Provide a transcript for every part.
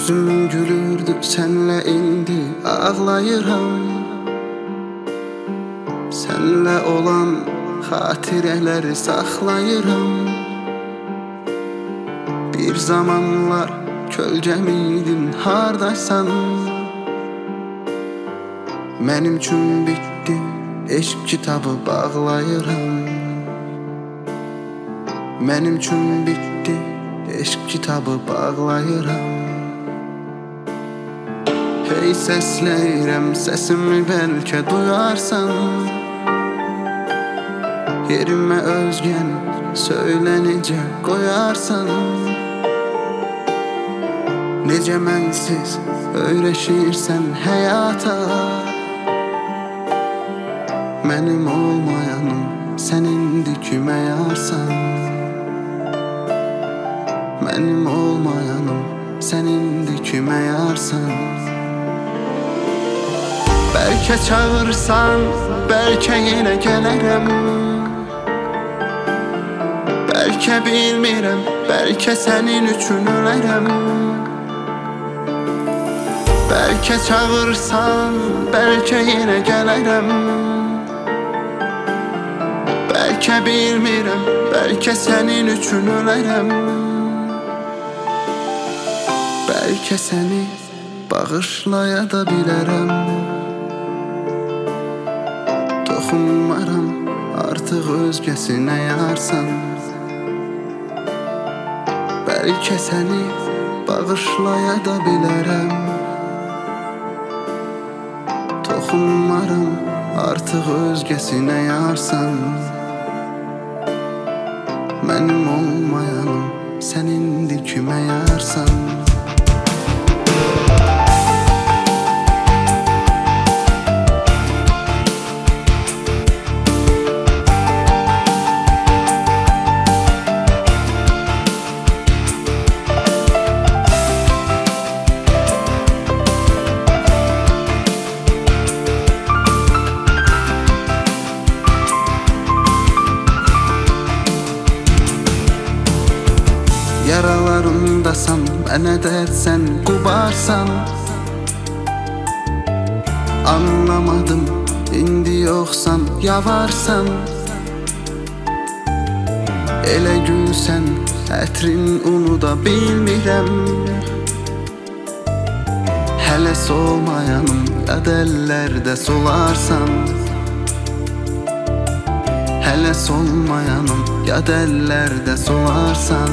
Yüzüm gülürdü senle indi ağlayıram. Senle olan xatirələri saxlayıram. Bir zamanlar kölgəmiydin, hardaysan? Mənim üçün bitdi, eşq kitabı bağlayıram. Mənim üçün bitdi, eşq kitabı bağlayıram. Hey səsləyirəm, səsimi bəlkə duyarsan. Yerimə özgən söylə necə qoyarsan. Necə mənsiz öyrəşirsən həyata. Mənim olmayanım sən indi kimə yarsan. Mənim olmayanım sən indi kimə yarsan. Bəlkə çağırsan, bəlkə yenə gələrəm. Bəlkə bilmirəm, bəlkə sənin üçün ölərəm. Bəlkə çağırsan, bəlkə yenə gələrəm. Bəlkə bilmirəm, bəlkə sənin üçün ölərəm. Bəlkə səni bağışlaya da bilərəm. Toxunmaram artıq özgəsinə yarsan. Bəlkə səni bağışlaya da bilərəm. Toxunmaram artıq özgəsinə yarsan. Mənim olmayanım sən indi kimə yarsan. Yaralarımdasan, mənə dərsən, qubarsan. Anlamadım, indi yoxsan, yavarsan. Elə gülsən, ətrin unuda bilmirəm. Hələ solmayanım, yad əllərdə solarsan. Hələ solmayanım, yad əllərdə solarsan.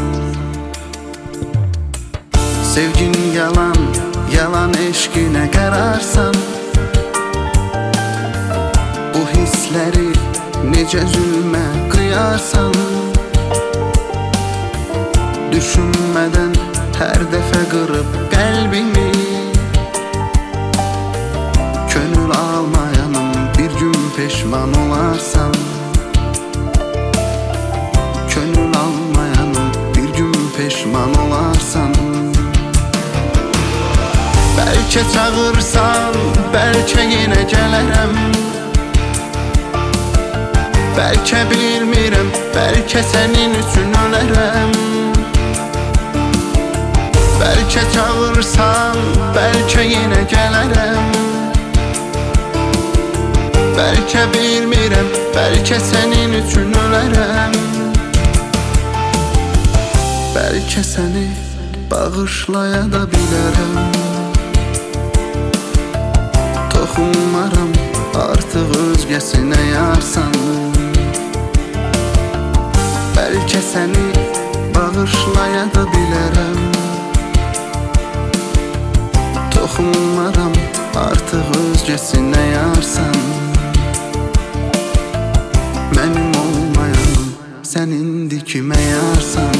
Sevgin yalan, yalan eşqinə qərarsan. Bu hissləri necə zülmə qıyarsan. Düşünmədən hər dəfə qırıb qəlbimi. Könül almayanım bir gün peşman olarsan. Könül almayanım bir gün peşman olarsan. Bəlkə çağırsan, bəlkə yenə gələrəm. Bəlkə bilmirəm, bəlkə sənin üçün ölərəm. Bəlkə çağırsan, bəlkə yenə gələrəm. Bəlkə bilmirəm, bəlkə sənin üçün ölərəm. Bəlkə səni bağışlaya da bilərəm. Toxunmaram artıq özgəsinə yarsan. Bəlkə səni bağışlaya da bilərəm. Toxunmaram artıq özgəsinə yarsan. Mənim olmayanım sən indi kimə yarsan.